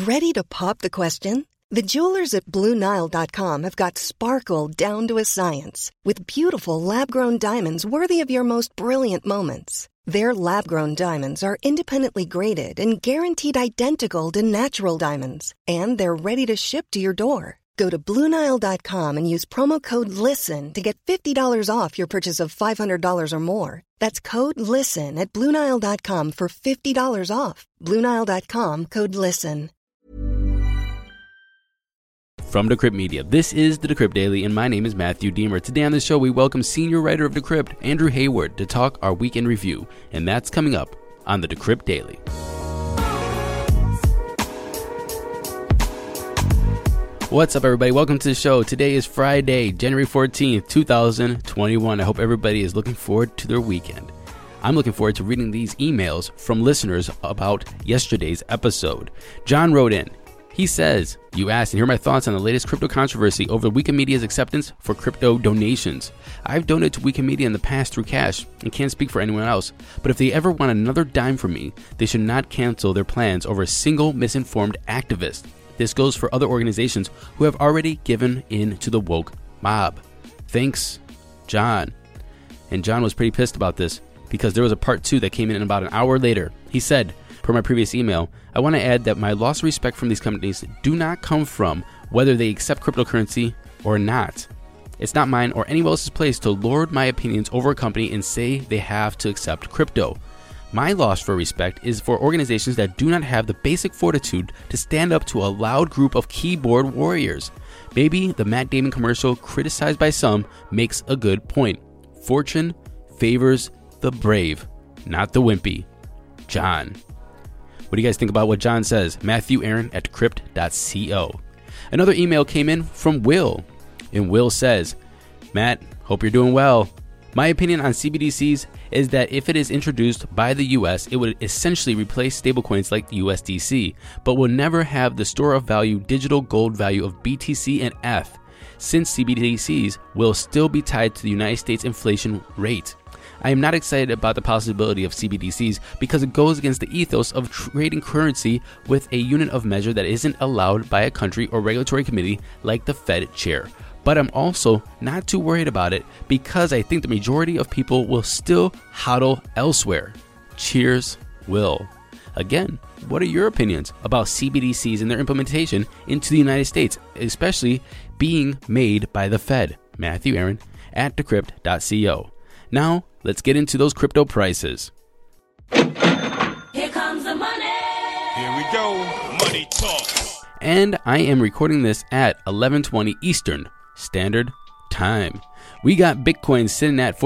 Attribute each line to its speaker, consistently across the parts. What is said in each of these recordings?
Speaker 1: Ready to pop the question? The jewelers at BlueNile.com have got sparkle down to a science with beautiful lab-grown diamonds worthy of your most brilliant moments. Their lab-grown diamonds are independently graded and guaranteed identical to natural diamonds, and they're ready to ship to your door. Go to BlueNile.com and use promo code LISTEN to get $50 off your purchase of $500 or more. That's code LISTEN at BlueNile.com for $50 off. BlueNile.com, code LISTEN.
Speaker 2: From Decrypt Media, this is the Decrypt Daily, and my name is Matthew Deemer. Today on the show, we welcome senior writer of Decrypt, Andrew Hayward, to talk our weekend review, and that's coming up on the Decrypt Daily. What's up, everybody? Welcome to the show. Today is Friday, January 14th, 2021. I hope everybody is looking forward to their weekend. I'm looking forward to reading these emails from listeners about yesterday's episode. John wrote in. He says, you asked and hear my thoughts on the latest crypto controversy over Wikimedia's acceptance for crypto donations. I've donated to Wikimedia in the past through cash and can't speak for anyone else, but if they ever want another dime from me, they should not cancel their plans over a single misinformed activist. This goes for other organizations who have already given in to the woke mob. Thanks, John. And John was pretty pissed about this because there was a part 2 that came in about an hour later. He said, per my previous email, I want to add that my loss of respect from these companies do not come from whether they accept cryptocurrency or not. It's not mine or anyone else's place to lord my opinions over a company and say they have to accept crypto. My loss for respect is for organizations that do not have the basic fortitude to stand up to a loud group of keyboard warriors. Maybe the Matt Damon commercial criticized by some makes a good point. Fortune favors the brave, not the wimpy. John. What do you guys think about what John says? Matthew Aaron at crypt.co. Another email came in from Will. And Will says, Matt, hope you're doing well. My opinion on CBDCs is that if it is introduced by the US, it would essentially replace stablecoins like USDC, but will never have the store of value digital gold value of BTC and ETH, since CBDCs will still be tied to the United States inflation rate. I am not excited about the possibility of CBDCs because it goes against the ethos of trading currency with a unit of measure that isn't allowed by a country or regulatory committee like the Fed chair. But I'm also not too worried about it because I think the majority of people will still hodl elsewhere. Cheers, Will. Again, what are your opinions about CBDCs and their implementation into the United States, especially being made by the Fed? Matthew Aaron at decrypt.co. Now, let's get into those crypto prices.
Speaker 3: Here comes the money.
Speaker 4: Here we go. Money talk.
Speaker 2: And I am recording this at 11:20 Eastern Standard Time. We got Bitcoin sitting at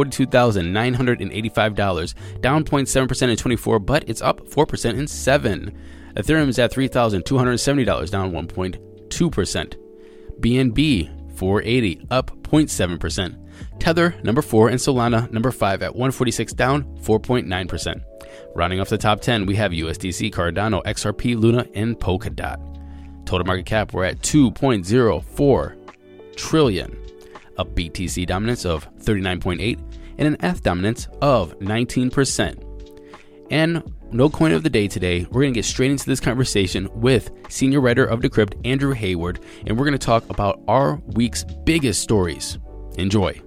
Speaker 2: $42,985, down 0.7% in 24, but it's up 4% in 7. Ethereum is at $3,270, down 1.2%. BNB 480, up 0.7%. Tether number 4 and Solana number 5 at 146, down 4.9%. Rounding off the top 10, we have USDC, Cardano, XRP, Luna, and Polkadot. Total market cap, we're at 2.04 trillion. A BTC dominance of 39.8 and an ETH dominance of 19%. And no coin of the day today. We're going to get straight into this conversation with senior writer of Decrypt, Andrew Hayward, and we're going to talk about our week's biggest stories. Enjoy.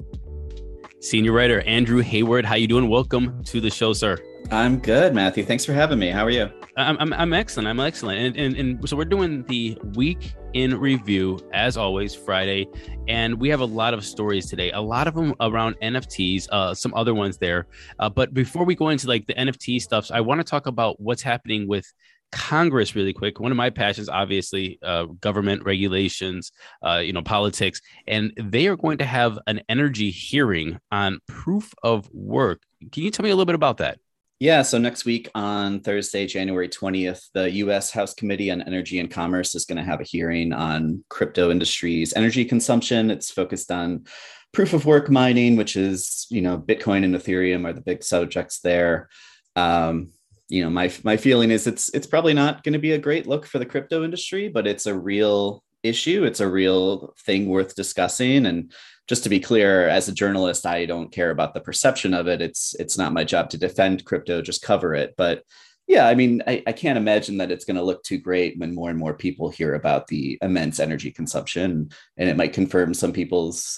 Speaker 2: Senior writer Andrew Hayward, how you doing? Welcome to the show, sir.
Speaker 5: I'm good, Matthew. Thanks for having me. How are you?
Speaker 2: I'm excellent. I'm excellent. And so we're doing the week in review, as always, Friday. And we have a lot of stories today, a lot of them around NFTs, some other ones there. But before we go into like the NFT stuff, I want to talk about what's happening with Congress really quick. One of my passions, obviously, government regulations, politics, and they are going to have an energy hearing on proof of work. Can you tell me a little bit about that?
Speaker 5: Yeah, so next week on Thursday, January 20th, the U.S. House Committee on Energy and Commerce is going to have a hearing on crypto industry's energy consumption. It's focused on proof of work mining, which is, Bitcoin and Ethereum are the big subjects there. My feeling is it's probably not going to be a great look for the crypto industry, but it's a real issue. It's a real thing worth discussing. And just to be clear, as a journalist, I don't care about the perception of it. It's not my job to defend crypto, just cover it. But Yeah, I mean, I can't imagine that it's going to look too great when more and more people hear about the immense energy consumption, and it might confirm some people's,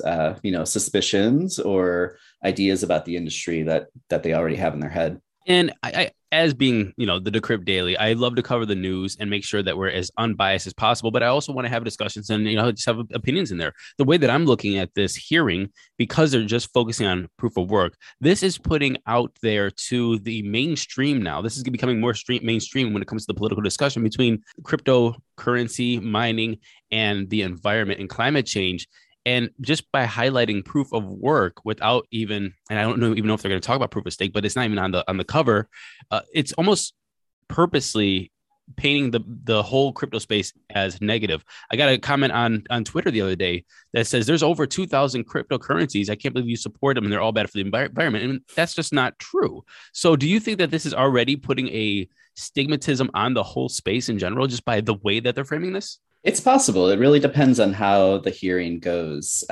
Speaker 5: suspicions or ideas about the industry that they already have in their head.
Speaker 2: And as being, the Decrypt Daily, I love to cover the news and make sure that we're as unbiased as possible. But I also want to have discussions and, just have opinions in there. The way that I'm looking at this hearing, because they're just focusing on proof of work, this is putting out there to the mainstream now. This is becoming more mainstream when it comes to the political discussion between cryptocurrency, mining, and the environment and climate change. And just by highlighting proof of work without even, and I don't even know if they're going to talk about proof of stake, but it's not even on the cover. It's almost purposely painting the whole crypto space as negative. I got a comment on Twitter the other day that says there's over 2,000 cryptocurrencies. I can't believe you support them and they're all bad for the environment. And that's just not true. So do you think that this is already putting a stigmatism on the whole space in general, just by the way that they're framing this?
Speaker 5: It's possible. It really depends on how the hearing goes.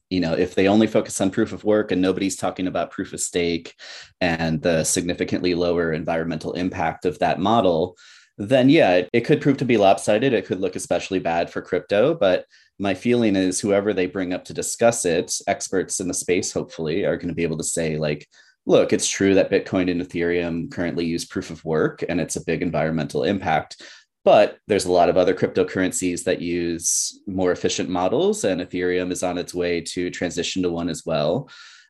Speaker 5: If they only focus on proof of work and nobody's talking about proof of stake and the significantly lower environmental impact of that model, then yeah, it could prove to be lopsided. It could look especially bad for crypto. But my feeling is whoever they bring up to discuss it, experts in the space, hopefully, are going to be able to say, like, look, it's true that Bitcoin and Ethereum currently use proof of work and it's a big environmental impact. But there's a lot of other cryptocurrencies that use more efficient models, and Ethereum is on its way to transition to one as well.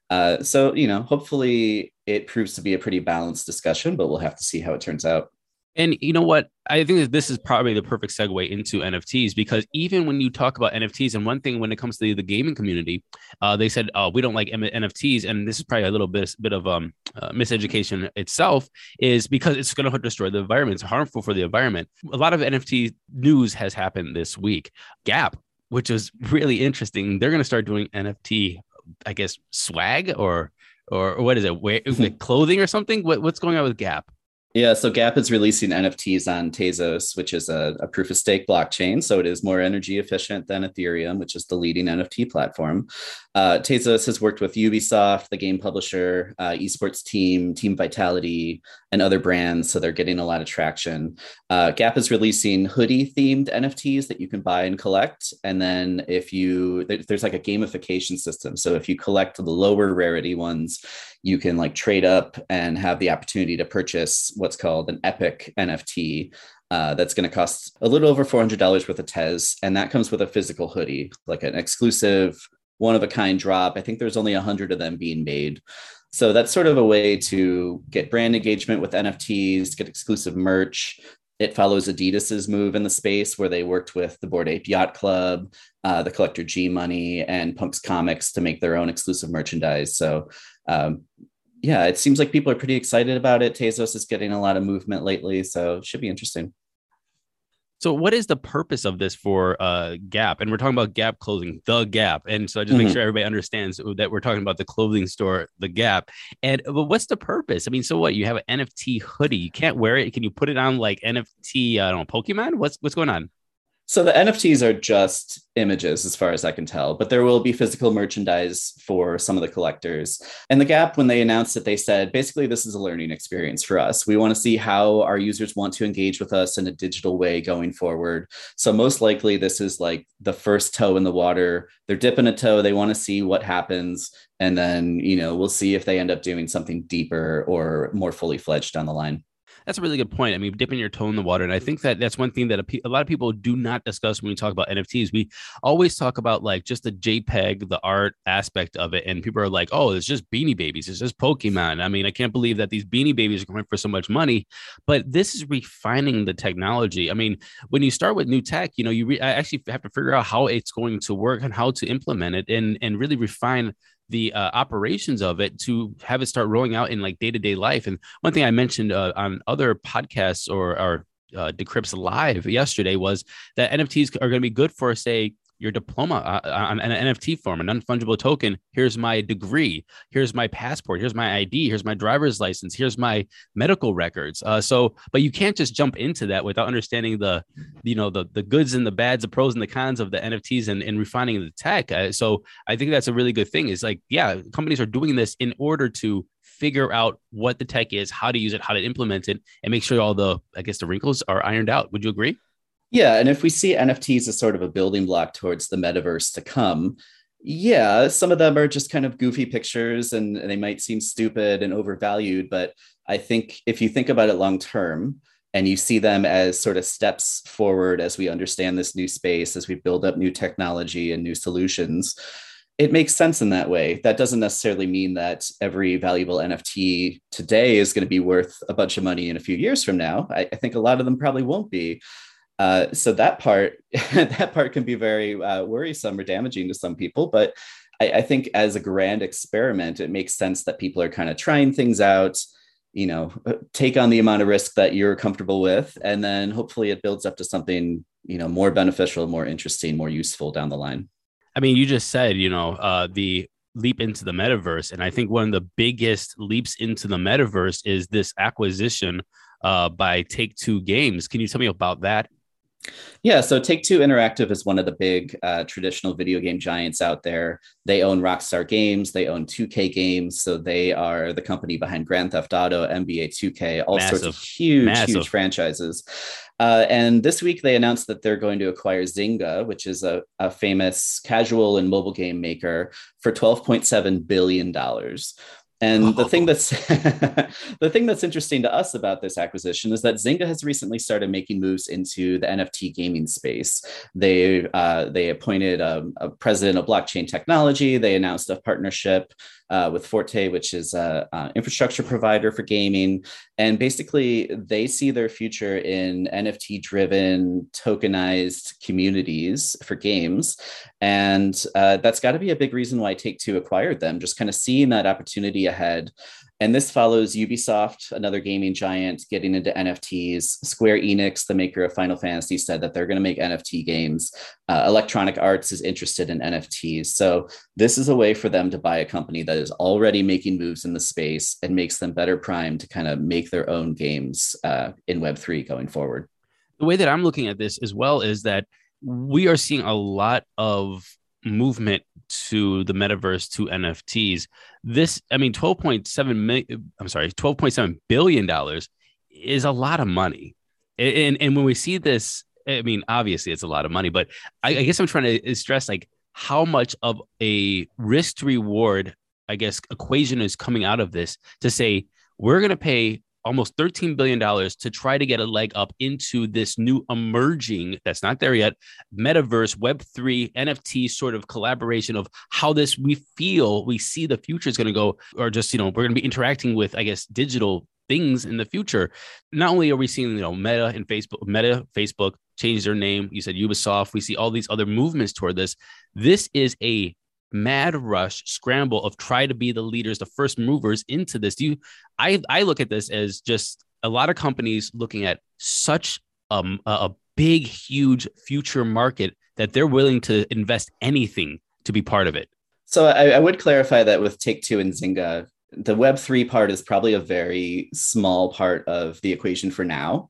Speaker 5: So, hopefully it proves to be a pretty balanced discussion, but we'll have to see how it turns out.
Speaker 2: And you know what? I think that this is probably the perfect segue into NFTs, because even when you talk about NFTs, and one thing when it comes to the gaming community, they said, we don't like NFTs. And this is probably a little bit of miseducation itself, is because it's going to destroy the environment. It's harmful for the environment. A lot of NFT news has happened this week. Gap, which is really interesting. They're going to start doing NFT, I guess, swag or what is it? Clothing or something? What's going on with Gap?
Speaker 5: Yeah, so Gap is releasing NFTs on Tezos, which is a proof of stake blockchain. So it is more energy efficient than Ethereum, which is the leading NFT platform. Tezos has worked with Ubisoft, the game publisher, esports team Vitality, and other brands. So they're getting a lot of traction. Gap is releasing hoodie themed NFTs that you can buy and collect. And then there's like a gamification system. So if you collect the lower rarity ones, you can like trade up and have the opportunity to purchase what's called an epic NFT. That's going to cost a little over $400 worth of Tez. And that comes with a physical hoodie, like an exclusive one-of-a-kind drop. I think there's only 100 of them being made. So that's sort of a way to get brand engagement with NFTs, get exclusive merch. It follows Adidas's move in the space, where they worked with the Bored Ape Yacht Club, the Collector G Money, and Punks Comics to make their own exclusive merchandise. So it seems like people are pretty excited about it. Tezos is getting a lot of movement lately, so it should be interesting.
Speaker 2: So what is the purpose of this for Gap? And we're talking about Gap clothing, the Gap. And so I just make sure everybody understands that we're talking about the clothing store, the Gap. But what's the purpose? I mean, so what? You have an NFT hoodie. You can't wear it. Can you put it on like NFT, I don't know, Pokemon? What's going on?
Speaker 5: So the NFTs are just images as far as I can tell, but there will be physical merchandise for some of the collectors. And the Gap, when they announced it, they said, basically, this is a learning experience for us. We want to see how our users want to engage with us in a digital way going forward. So most likely this is like the first toe in the water. They're dipping a toe. They want to see what happens. And then, we'll see if they end up doing something deeper or more fully fledged down the line.
Speaker 2: That's a really good point. I mean, dipping your toe in the water. And I think that that's one thing that a lot of people do not discuss when we talk about NFTs. We always talk about like just the JPEG, the art aspect of it. And people are like, oh, it's just Beanie Babies. It's just Pokemon. I mean, I can't believe that these Beanie Babies are going for so much money. But this is refining the technology. I mean, when you start with new tech, I actually have to figure out how it's going to work and how to implement it and really refine the operations of it to have it start rolling out in like day-to-day life. And one thing I mentioned on other podcasts or Decrypt's Live yesterday was that NFTs are going to be good for, say, your diploma on an NFT form, a non-fungible token. Here's my degree. Here's my passport. Here's my ID. Here's my driver's license. Here's my medical records. But you can't just jump into that without understanding the goods and the bads, the pros and the cons of the NFTs and refining the tech. So I think that's a really good thing. Is like, yeah, companies are doing this in order to figure out what the tech is, how to use it, how to implement it, and make sure all the, I guess, the wrinkles are ironed out. Would you agree?
Speaker 5: Yeah, and if we see NFTs as sort of a building block towards the metaverse to come, yeah, some of them are just kind of goofy pictures and they might seem stupid and overvalued. But I think if you think about it long term and you see them as sort of steps forward as we understand this new space, as we build up new technology and new solutions, it makes sense in that way. That doesn't necessarily mean that every valuable NFT today is going to be worth a bunch of money in a few years from now. I think a lot of them probably won't be. So that part, that part can be very worrisome or damaging to some people. But I think as a grand experiment, it makes sense that people are kind of trying things out, take on the amount of risk that you're comfortable with, and then hopefully it builds up to something, more beneficial, more interesting, more useful down the line.
Speaker 2: I mean, you just said, the leap into the metaverse. And I think one of the biggest leaps into the metaverse is this acquisition by Take-Two Games. Can you tell me about that?
Speaker 5: Yeah, so Take-Two Interactive is one of the big traditional video game giants out there. They own Rockstar Games, they own 2K Games, so they are the company behind Grand Theft Auto, NBA 2K, all sorts of huge franchises. And this week they announced that they're going to acquire Zynga, which is a famous casual and mobile game maker, for $12.7 billion. And the thing that's the thing that's interesting to us about this acquisition is that Zynga has recently started making moves into the NFT gaming space. They appointed a president of blockchain technology. They announced a partnership with Forte, which is an infrastructure provider for gaming. And basically, they see their future in NFT-driven, tokenized communities for games. And that's got to be a big reason why Take-Two acquired them, just kind of seeing that opportunity ahead. And this follows Ubisoft, another gaming giant, getting into NFTs. Square Enix, the maker of Final Fantasy, said that they're going to make NFT games. Electronic Arts is interested in NFTs. So this is a way for them to buy a company that is already making moves in the space and makes them better primed to kind of make their own games in Web3 going forward.
Speaker 2: The way that I'm looking at this as well is that we are seeing a lot of movement to the metaverse, to NFTs. $12.7 billion is a lot of money. And when we see this, I mean, obviously it's a lot of money, but I guess I'm trying to stress like how much of a risk to reward, I guess, equation is coming out of this to say, we're going to pay almost $13 billion to try to get a leg up into this new emerging, that's not there yet, metaverse, Web3, NFT sort of collaboration of how this we see the future is going to go, or just, we're going to be interacting with, I guess, digital things in the future. Not only are we seeing, Meta, Facebook change their name. You said Ubisoft. We see all these other movements toward this. This is a mad rush scramble of try to be the leaders, the first movers into this. I look at this as just a lot of companies looking at such a big, huge future market that they're willing to invest anything to be part of it.
Speaker 5: So I would clarify that with Take-Two and Zynga, the Web3 part is probably a very small part of the equation for now.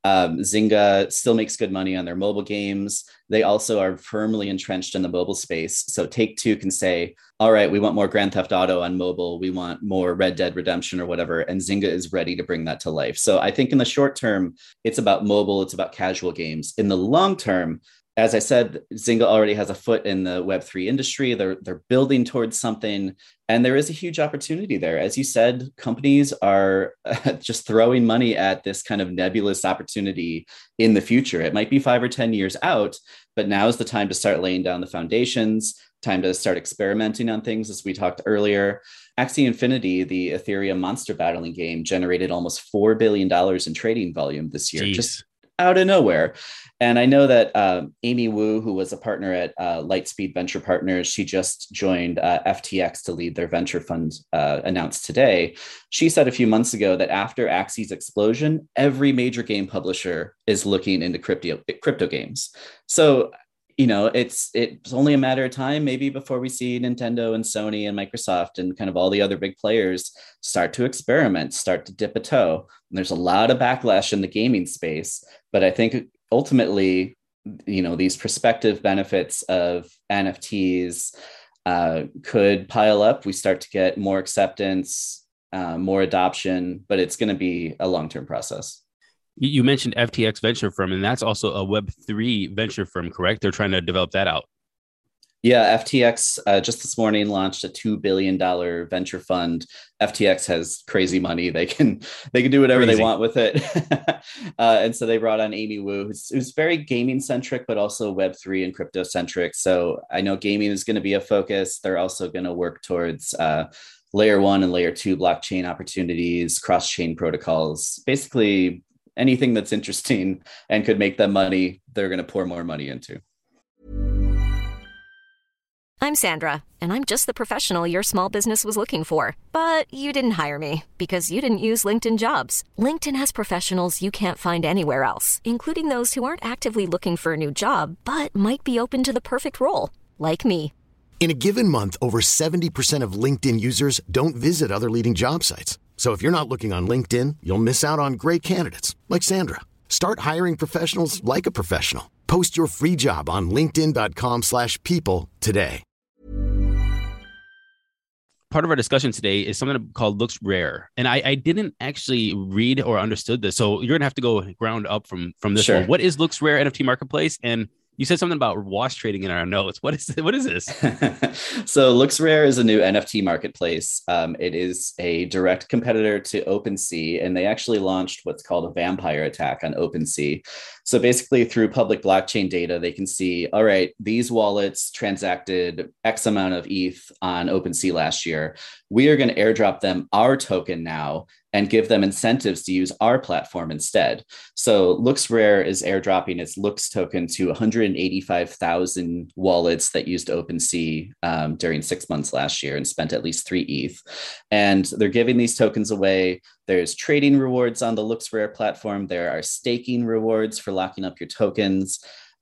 Speaker 5: Zynga still makes good money on their mobile games. They also are firmly entrenched in the mobile space. So Take-Two can say, all right, we want more Grand Theft Auto on mobile. We want more Red Dead Redemption or whatever. And Zynga is ready to bring that to life. So I think in the short term, it's about mobile. It's about casual games. In the long term, as I said, Zynga already has a foot in the Web3 industry. They're building towards something, and there is a huge opportunity there. As you said, companies are just throwing money at this kind of nebulous opportunity in the future. It might be 5 or 10 years out, but now is the time to start laying down the foundations, time to start experimenting on things, as we talked earlier. Axie Infinity, the Ethereum monster battling game, generated almost $4 billion in trading volume this year.
Speaker 2: Jeez.
Speaker 5: Just out of nowhere. And I know that Amy Wu, who was a partner at Lightspeed Venture Partners, she just joined FTX to lead their venture fund, announced today. She said a few months ago that after Axie's explosion, every major game publisher is looking into crypto games. So, it's only a matter of time, maybe, before we see Nintendo and Sony and Microsoft and kind of all the other big players start to experiment, start to dip a toe. And there's a lot of backlash in the gaming space, but I think ultimately, these prospective benefits of NFTs could pile up. We start to get more acceptance. more adoption, but it's going to be a long-term process.
Speaker 2: You mentioned FTX Venture Firm, and that's also a Web3 venture firm, correct? They're trying to develop that out.
Speaker 5: Yeah, FTX just this morning launched a $2 billion venture fund. FTX has crazy money. They can do whatever they want with it. And so they brought on Amy Wu, who's very gaming centric, but also Web3 and crypto centric. So I know gaming is going to be a focus. They're also going to work towards layer 1 and layer 2 blockchain opportunities, cross-chain protocols, basically anything that's interesting and could make them money, they're going to pour more money into.
Speaker 6: I'm Sandra, and I'm just the professional your small business was looking for. But you didn't hire me because you didn't use LinkedIn Jobs. LinkedIn has professionals you can't find anywhere else, including those who aren't actively looking for a new job, but might be open to the perfect role, like me.
Speaker 7: In a given month, over 70% of LinkedIn users don't visit other leading job sites. So if you're not looking on LinkedIn, you'll miss out on great candidates like Sandra. Start hiring professionals like a professional. Post your free job on linkedin.com/people today.
Speaker 2: Part of our discussion today is something called LooksRare. And I didn't actually read or understood this. So you're going to have to go ground up from this
Speaker 5: Sure.
Speaker 2: one. What is LooksRare NFT Marketplace? And you said something about wash trading in our notes. What is this?
Speaker 5: So LooksRare is a new NFT marketplace. It is a direct competitor to OpenSea, and they actually launched what's called a vampire attack on OpenSea. So basically through public blockchain data, they can see, all right, these wallets transacted X amount of ETH on OpenSea last year. We are going to airdrop them our token now and give them incentives to use our platform instead. So LooksRare is airdropping its Looks token to 185,000 wallets that used OpenSea during 6 months last year and spent at least 3 ETH. And they're giving these tokens away. There's trading rewards on the LooksRare platform. There are staking rewards for locking up your tokens.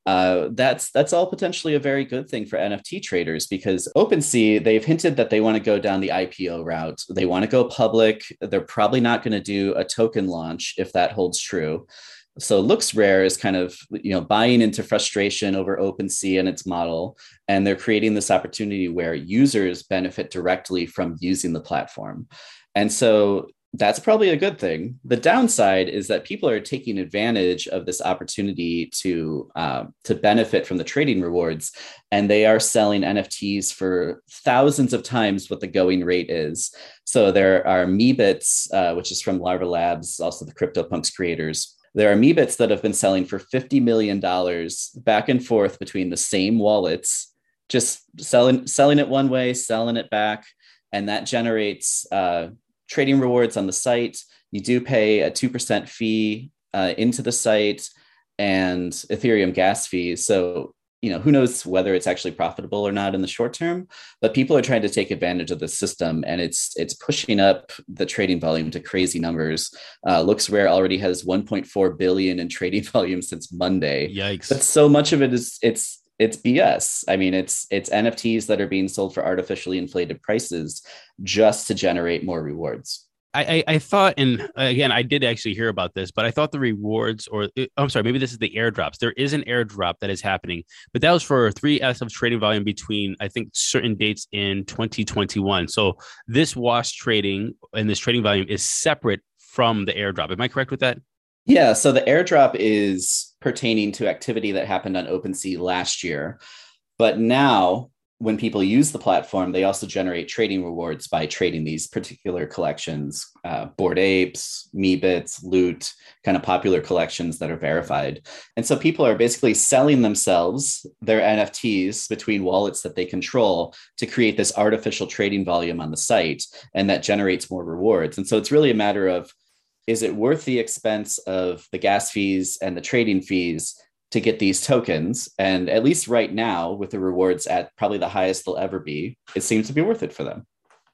Speaker 5: That's all potentially a very good thing for NFT traders, because OpenSea, they've hinted that they want to go down the IPO route. They want to go public. They're probably not going to do a token launch if that holds true. So LooksRare is kind of, buying into frustration over OpenSea and its model, and they're creating this opportunity where users benefit directly from using the platform. And so that's probably a good thing. The downside is that people are taking advantage of this opportunity to benefit from the trading rewards, and they are selling NFTs for thousands of times what the going rate is. So there are Meebits, which is from Larva Labs, also the CryptoPunks creators. There are Meebits that have been selling for $50 million back and forth between the same wallets, just selling it one way, selling it back, and that generates trading rewards on the site. You do pay a 2% fee into the site and Ethereum gas fees. So, who knows whether it's actually profitable or not in the short term, but people are trying to take advantage of the system, and it's pushing up the trading volume to crazy numbers. LooksRare already has 1.4 billion in trading volume since Monday.
Speaker 2: Yikes.
Speaker 5: But so much of it is it's BS. I mean, it's NFTs that are being sold for artificially inflated prices just to generate more rewards.
Speaker 2: I thought, and again, I did actually hear about this, but I thought the rewards, I'm sorry, maybe this is the airdrops. There is an airdrop that is happening, but that was for 3S of trading volume between, I think, certain dates in 2021. So this wash trading and this trading volume is separate from the airdrop. Am I correct with that?
Speaker 5: Yeah, so the airdrop is pertaining to activity that happened on OpenSea last year. But now, when people use the platform, they also generate trading rewards by trading these particular collections, Bored Apes, Meebits, Loot, kind of popular collections that are verified. And so people are basically selling themselves, their NFTs, between wallets that they control to create this artificial trading volume on the site, and that generates more rewards. And so it's really a matter of, is it worth the expense of the gas fees and the trading fees to get these tokens? And at least right now, with the rewards at probably the highest they'll ever be, it seems to be worth it for them.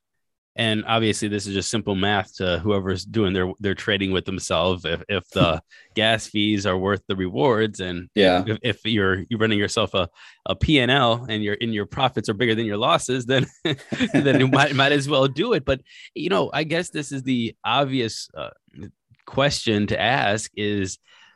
Speaker 2: And obviously, this is just simple math to whoever's doing their trading with themselves. If the gas fees are worth the rewards, and if you're running yourself a P&L and your profits are bigger than your losses, then then you might as well do it. But I guess this is the obvious question to ask: is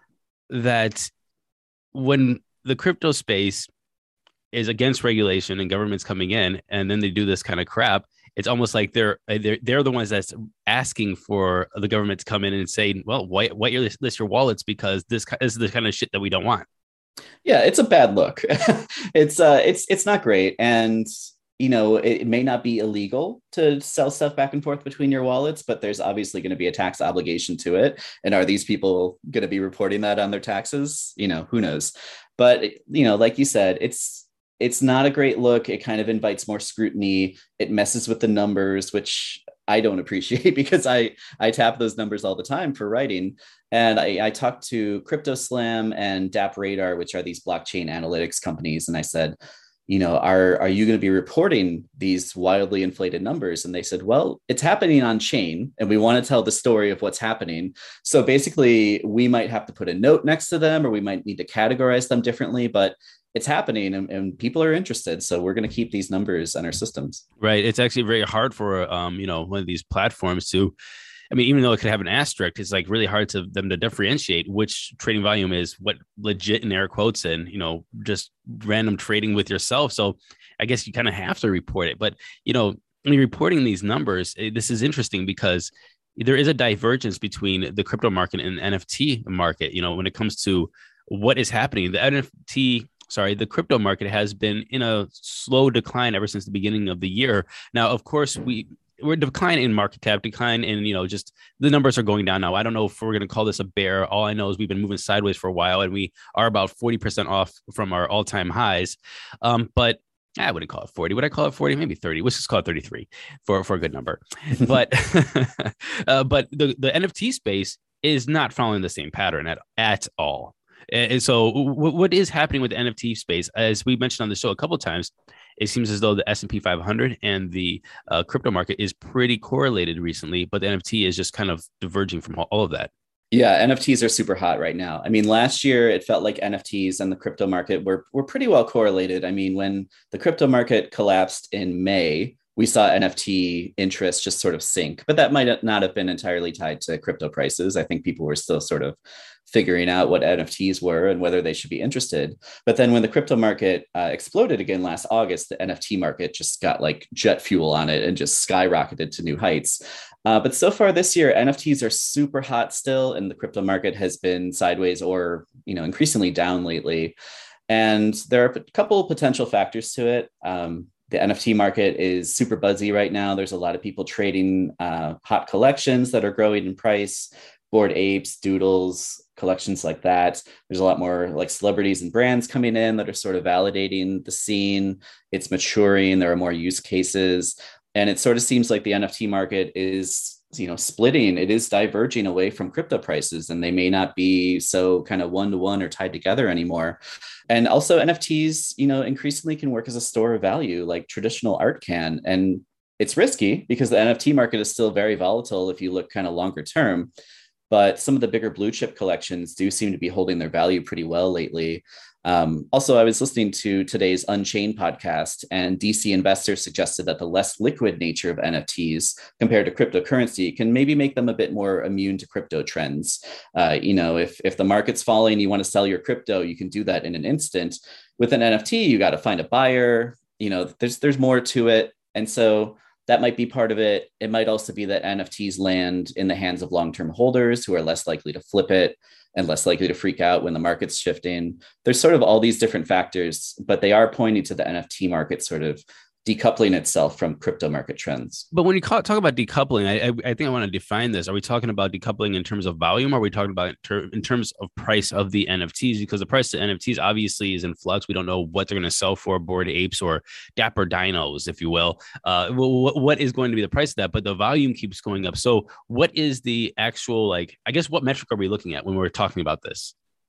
Speaker 2: that when the crypto space is against regulation and governments coming in, and then they do this kind of crap, it's almost like they're the ones that's asking for the government to come in and say, well, why your list your wallets, because this is the kind of shit that we don't want.
Speaker 5: Yeah, it's a bad look. It's not great. And it may not be illegal to sell stuff back and forth between your wallets, but there's obviously going to be a tax obligation to it. And are these people going to be reporting that on their taxes? Who knows? But, like you said, it's not a great look. It kind of invites more scrutiny. It messes with the numbers, which I don't appreciate because I tap those numbers all the time for writing. And I talked to CryptoSlam and DappRadar, which are these blockchain analytics companies. And I said, are you going to be reporting these wildly inflated numbers? And they said, well, it's happening on chain and we want to tell the story of what's happening. So basically we might have to put a note next to them, or we might need to categorize them differently, but it's happening and people are interested. So we're going to keep these numbers on our systems.
Speaker 2: Right. It's actually very hard for, one of these platforms to, even though it could have an asterisk, it's like really hard to them to differentiate which trading volume is what legit in air quotes and, just random trading with yourself. So I guess you kind of have to report it. But, reporting these numbers, this is interesting because there is a divergence between the crypto market and the NFT market, when it comes to what is happening. The crypto market has been in a slow decline ever since the beginning of the year. Now, of course, we're declining in market cap, decline in, just the numbers are going down now. I don't know if we're going to call this a bear. All I know is we've been moving sideways for a while and we are about 40% off from our all-time highs. But I wouldn't call it 40. Would I call it 40? Maybe 30. Let's just call it 33 for a good number. But but the NFT space is not following the same pattern at all. And so what is happening with the NFT space, as we mentioned on the show a couple of times, it seems as though the S&P 500 and the crypto market is pretty correlated recently, but the NFT is just kind of diverging from all of that.
Speaker 5: Yeah, NFTs are super hot right now. Last year, it felt like NFTs and the crypto market were pretty well correlated. When the crypto market collapsed in May, we saw NFT interest just sort of sink, but that might not have been entirely tied to crypto prices. I think people were still sort of figuring out what NFTs were and whether they should be interested. But then when the crypto market exploded again last August, the NFT market just got like jet fuel on it and just skyrocketed to new heights. But so far this year, NFTs are super hot still, and the crypto market has been sideways or increasingly down lately. And there are a couple potential factors to it. The NFT market is super buzzy right now. There's a lot of people trading hot collections that are growing in price, Bored Apes, Doodles, collections like that. There's a lot more like celebrities and brands coming in that are sort of validating the scene. It's maturing. There are more use cases. And it sort of seems like the NFT market is, splitting. It is diverging away from crypto prices, and they may not be so kind of one-to-one or tied together anymore. And also NFTs, increasingly can work as a store of value like traditional art can. And it's risky because the NFT market is still very volatile if you look kind of longer term. But some of the bigger blue chip collections do seem to be holding their value pretty well lately. Also, I was listening to today's Unchained podcast, and DC Investor suggested that the less liquid nature of NFTs compared to cryptocurrency can maybe make them a bit more immune to crypto trends. If the market's falling, you want to sell your crypto, you can do that in an instant. With an NFT, you got to find a buyer. There's more to it. And so that might be part of it. It might also be that NFTs land in the hands of long-term holders who are less likely to flip it and less likely to freak out when the market's shifting. There's sort of all these different factors, but they are pointing to the NFT market sort of decoupling itself from crypto market trends.
Speaker 2: But when you talk about decoupling, I think I want to define this. Are we talking about decoupling in terms of volume? Or are we talking about in terms of price of the NFTs? Because the price of NFTs obviously is in flux. We don't know what they're going to sell for, Bored Apes or Dapper Dinos, if you will. What is going to be the price of that? But the volume keeps going up. So what is the actual, what metric are we looking at when we're talking about this?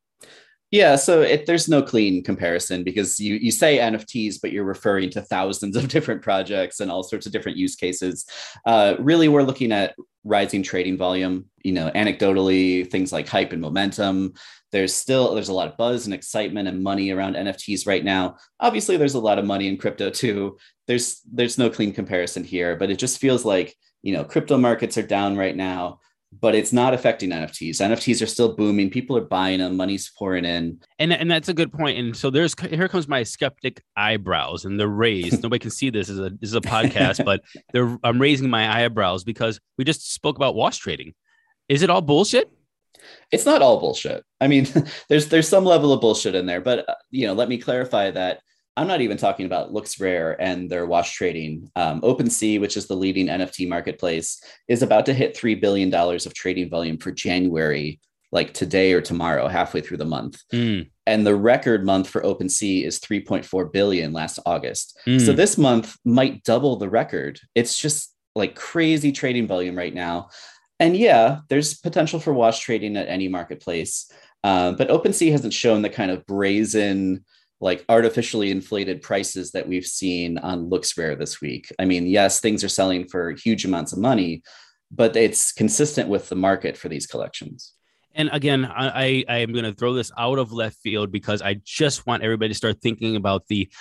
Speaker 5: Yeah, so there's no clean comparison because you say NFTs, but you're referring to thousands of different projects and all sorts of different use cases. Really, we're looking at rising trading volume. Anecdotally, things like hype and momentum. There's a lot of buzz and excitement and money around NFTs right now. Obviously, there's a lot of money in crypto too. There's no clean comparison here, but it just feels like crypto markets are down right now. but it's not affecting NFTs. NFTs are still booming. People are buying them. Money's pouring in.
Speaker 2: And that's a good point. And so here comes my skeptic eyebrows, and they're raised. Nobody can see this. This is a podcast, but I'm raising my eyebrows because we just spoke about wash trading. Is it all bullshit?
Speaker 5: It's not all bullshit. I mean, there's some level of bullshit in there, but let me clarify that I'm not even talking about LooksRare and their wash trading. OpenSea, which is the leading NFT marketplace, is about to hit $3 billion of trading volume for January, like today or tomorrow, halfway through the month. And the record month for OpenSea is 3.4 billion last August. So this month might double the record. It's just like crazy trading volume right now. And yeah, there's potential for wash trading at any marketplace. But OpenSea hasn't shown the kind of brazen, like artificially inflated prices that we've seen on LooksRare this week. I mean, yes, things are selling for huge amounts of money, but it's consistent with the market for these collections.
Speaker 2: And again, I am going to throw this out of left field because I just want everybody to start thinking about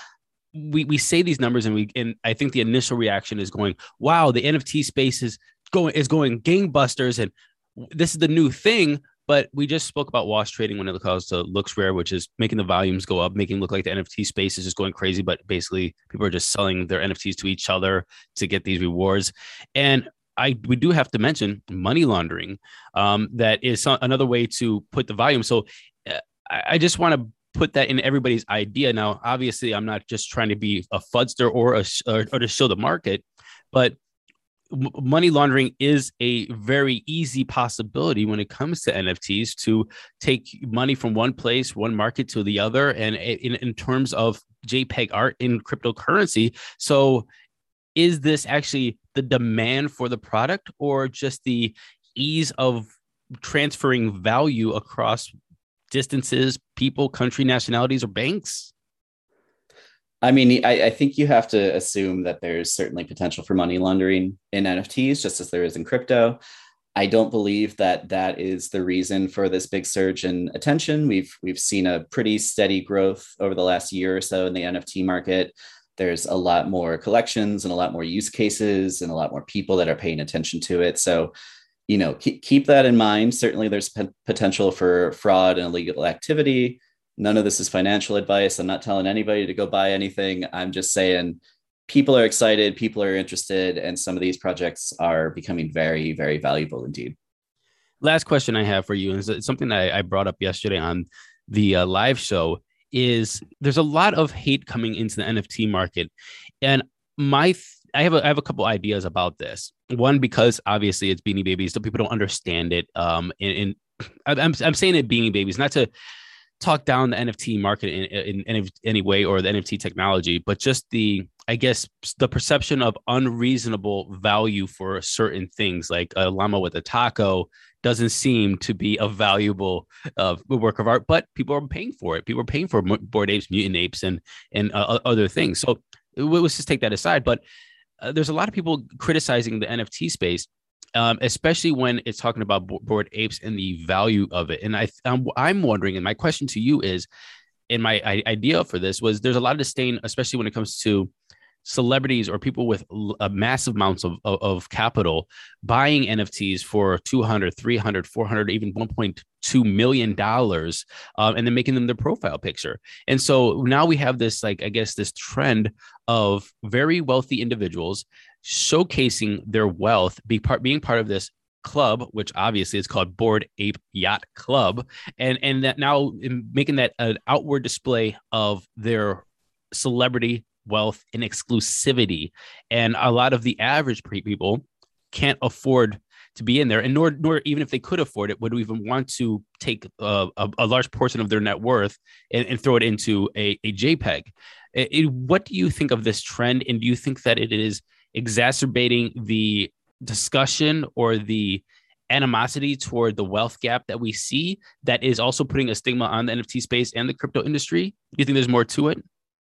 Speaker 2: we say these numbers and I think the initial reaction is going, wow, the NFT space is going gangbusters and this is the new thing. But we just spoke about wash trading when it comes to LooksRare, which is making the volumes go up, making it look like the NFT space is just going crazy. But basically, people are just selling their NFTs to each other to get these rewards. And we do have to mention money laundering. That is another way to put the volume. So I just want to put that in everybody's idea. Now, obviously, I'm not just trying to be a fudster or to show the market, but money laundering is a very easy possibility when it comes to NFTs to take money from one place, one market to the other. And in terms of JPEG art in cryptocurrency. So is this actually the demand for the product or just the ease of transferring value across distances, people, country, nationalities, or banks?
Speaker 5: I mean, I think you have to assume that there's certainly potential for money laundering in NFTs, just as there is in crypto. I don't believe that is the reason for this big surge in attention. We've seen a pretty steady growth over the last year or so in the NFT market. There's a lot more collections and a lot more use cases and a lot more people that are paying attention to it. So, keep that in mind. Certainly, there's potential for fraud and illegal activity. None of this is financial advice. I'm not telling anybody to go buy anything. I'm just saying people are excited, people are interested, and some of these projects are becoming very, very valuable indeed.
Speaker 2: Last question I have for you is something that I brought up yesterday on the live show is there's a lot of hate coming into the NFT market. And I have a couple ideas about this. One, because obviously it's Beanie Babies, so people don't understand it. And I'm saying it Beanie Babies, not to talk down the NFT market in any way or the NFT technology, but just the perception of unreasonable value for certain things, like a llama with a taco doesn't seem to be a valuable work of art, but people are paying for it. People are paying for Bored Apes, Mutant Apes, and other things. So let's just take that aside. But there's a lot of people criticizing the NFT space, especially when it's talking about Bored Apes and the value of it. And I'm wondering, and my question to you is, and my idea for this was, there's a lot of disdain, especially when it comes to celebrities or people with massive amounts of capital buying NFTs for $200, $300, $400, even $1.2 million, and then making them their profile picture. And so now we have this, this trend of very wealthy individuals showcasing their wealth, being part of this club, which obviously is called Bored Ape Yacht Club, and that now making that an outward display of their celebrity wealth and exclusivity. And a lot of the average people can't afford to be in there, and nor even if they could afford it, would even want to take a large portion of their net worth and throw it into a JPEG. What do you think of this trend? And do you think that it is exacerbating the discussion or the animosity toward the wealth gap that we see that is also putting a stigma on the NFT space and the crypto industry? Do you think there's more to it?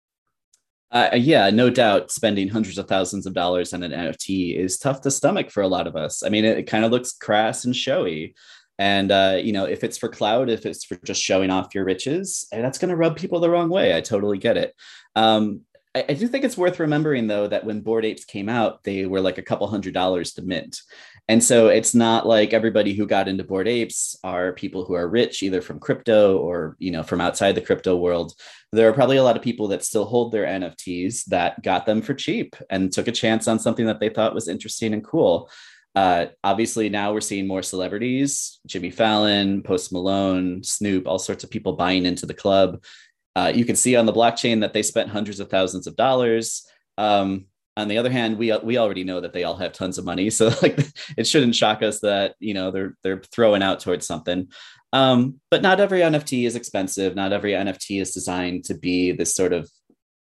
Speaker 5: Yeah, no doubt spending hundreds of thousands of dollars on an NFT is tough to stomach for a lot of us. I mean, it kind of looks crass and showy. And, if it's for clout, if it's for just showing off your riches, that's going to rub people the wrong way. I totally get it. I do think it's worth remembering, though, that when Bored Apes came out, they were like a couple $100s to mint. And so it's not like everybody who got into Bored Apes are people who are rich, either from crypto or, from outside the crypto world. There are probably a lot of people that still hold their NFTs that got them for cheap and took a chance on something that they thought was interesting and cool. Obviously, now we're seeing more celebrities, Jimmy Fallon, Post Malone, Snoop, all sorts of people buying into the club. You can see on the blockchain that they spent hundreds of thousands of dollars. On the other hand, we already know that they all have tons of money, so like it shouldn't shock us that they're throwing out towards something. But not every NFT is expensive. Not every NFT is designed to be this sort of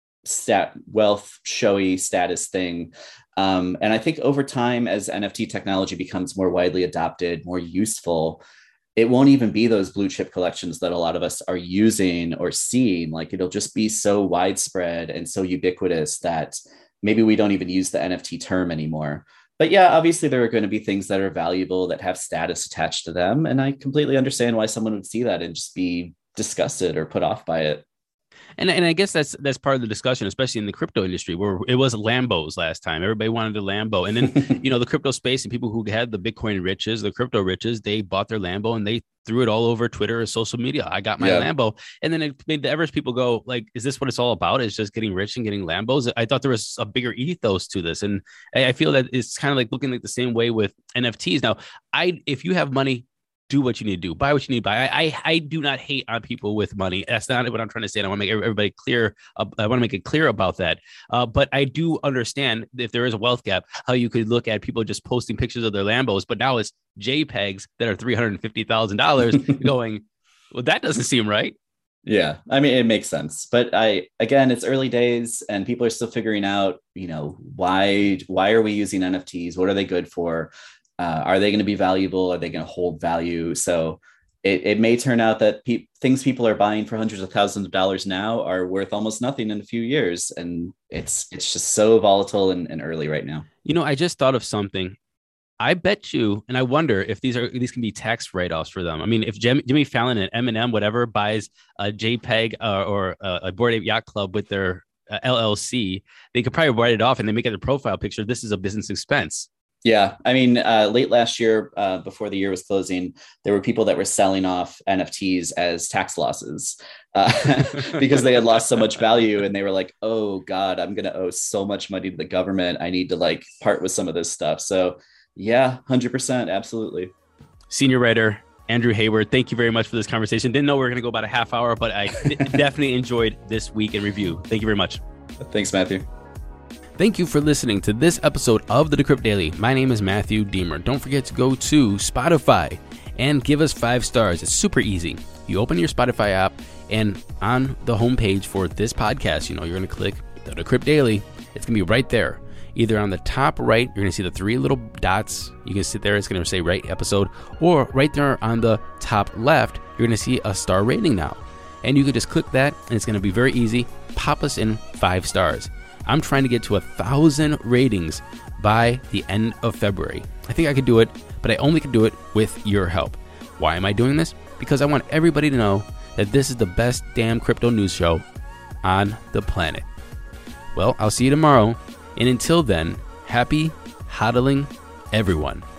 Speaker 5: wealth showy status thing. And I think over time, as NFT technology becomes more widely adopted, more useful, it won't even be those blue chip collections that a lot of us are using or seeing. Like it'll just be so widespread and so ubiquitous that maybe we don't even use the NFT term anymore. But yeah, obviously there are going to be things that are valuable that have status attached to them. And I completely understand why someone would see that and just be disgusted or put off by it.
Speaker 2: And I guess that's part of the discussion, especially in the crypto industry, where it was Lambos last time. Everybody wanted a Lambo. And then, the crypto space and people who had the Bitcoin riches, the crypto riches, they bought their Lambo and they threw it all over Twitter or social media. I got my Lambo. And then it made the average people go like, is this what it's all about? It's just getting rich and getting Lambos. I thought there was a bigger ethos to this. And I feel that it's kind of like looking like the same way with NFTs. Now, if you have money, do what you need to do, buy what you need to buy. I do not hate on people with money. That's not what I'm trying to say. And I want to make everybody clear. I want to make it clear about that. But I do understand if there is a wealth gap, how you could look at people just posting pictures of their Lambos, but now it's JPEGs that are $350,000 going, well, that doesn't seem right.
Speaker 5: Yeah, I mean, it makes sense. But again, it's early days and people are still figuring out, why are we using NFTs? What are they good for? Are they going to be valuable? Are they going to hold value? So it may turn out that things people are buying for hundreds of thousands of dollars now are worth almost nothing in a few years. And it's just so volatile and early right now.
Speaker 2: I just thought of something. I bet you, and I wonder if these can be tax write-offs for them. I mean, if Jimmy Fallon and Eminem, whatever, buys a JPEG or a Bored Ape Yacht Club with their LLC, they could probably write it off and they make it a profile picture. This is a business expense.
Speaker 5: Yeah, I mean, late last year, before the year was closing, there were people that were selling off NFTs as tax losses because they had lost so much value. And they were like, oh, God, I'm going to owe so much money to the government. I need to part with some of this stuff. So, yeah, 100%. Absolutely. Senior
Speaker 2: writer Andrew Hayward, thank you very much for this conversation. Didn't know we were going to go about a half hour, but I definitely enjoyed this week in review. Thank you very much.
Speaker 5: Thanks, Matthew.
Speaker 2: Thank you for listening to this episode of the Decrypt Daily. My name is Matthew Deemer. Don't forget to go to Spotify and give us 5 stars. It's super easy. You open your Spotify app and on the homepage for this podcast, you're going to click the Decrypt Daily. It's going to be right there. Either on the top right, you're going to see the 3 little dots. You can sit there. It's going to say right episode. Or right there on the top left, you're going to see a star rating now. And you can just click that and it's going to be very easy. Pop us in 5 stars. I'm trying to get to 1,000 ratings by the end of February. I think I could do it, but I only can do it with your help. Why am I doing this? Because I want everybody to know that this is the best damn crypto news show on the planet. Well, I'll see you tomorrow. And until then, happy hodling, everyone.